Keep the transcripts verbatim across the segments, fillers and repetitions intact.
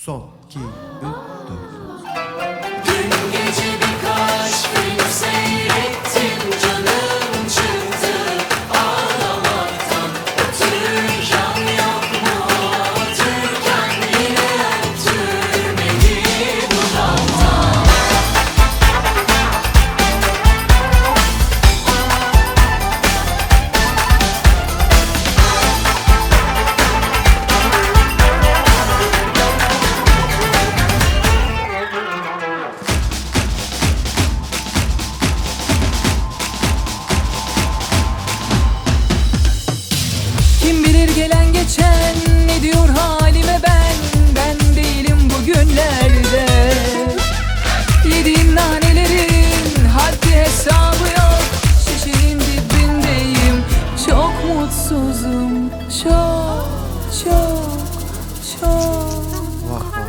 Sol, iki, üç, dört. Dün gece birkaç film seyrettim, canım çıktı ağlamaktan. Otururken yok mu, otururken yine öptürmedi dudaktan. Kim bilir gelen geçen ne diyor halime ben. Ben değilim bugünlerde. Yediğim nanelerin haddi hesabı yok. Şişenin dibindeyim, çok mutsuzum. Çok çok çok. Vah vah.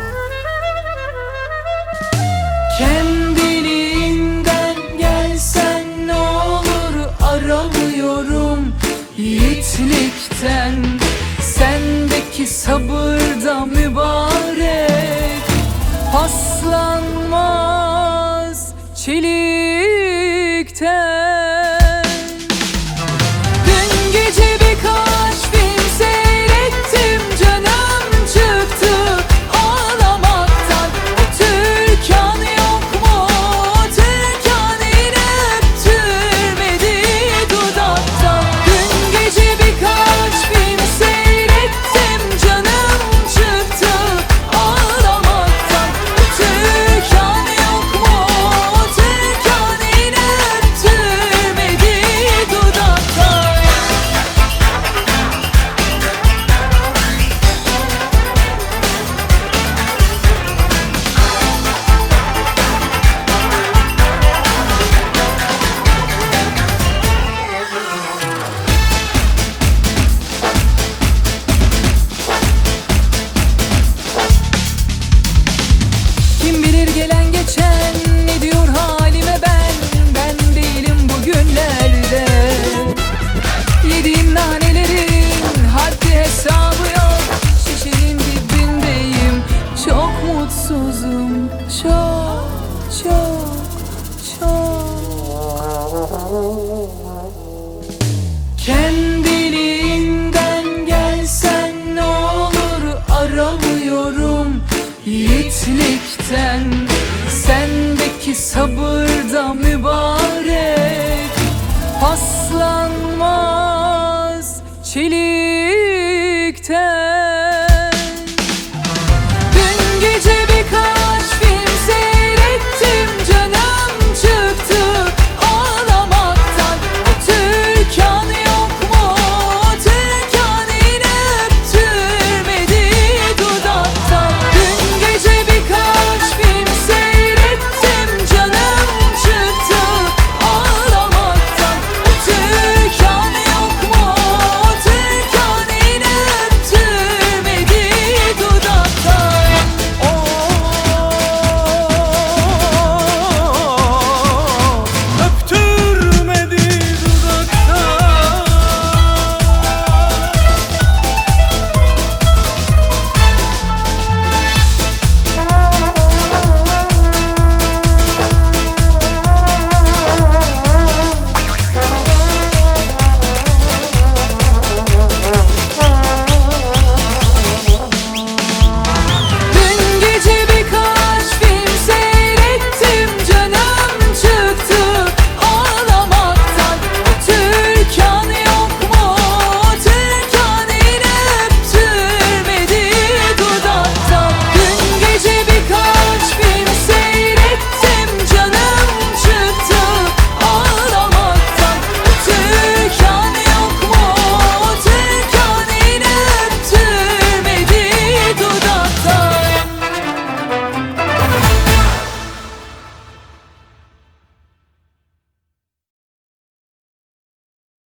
Kendiliğinden gelsen ne olur, aramıyorum yiğitlikten. Sendeki sabırda mübarek, paslanmaz çelikten. Dün gece birkaç film seyrettim, canım çıktı ağlamaktan. Otururken yok mu, otururken yine öptürmedi dudaktan. Dün gece birkaç film seyrettim, canım çıktı ağlamaktan. Otururken yok mu, otururken yine öptürmedi dudaktan. Kim bilir gelen geçen ne diyor halime ben. Ben değilim bugünlerde. Yediğim nanelerin haddi hesabı yok. Şişenin dibindeyim, çok mutsuzum. Çok çok çok. Kendiliğinden gelsen ne olur, aramıyorum yiğitlikten. Sendeki sabırda mübarek,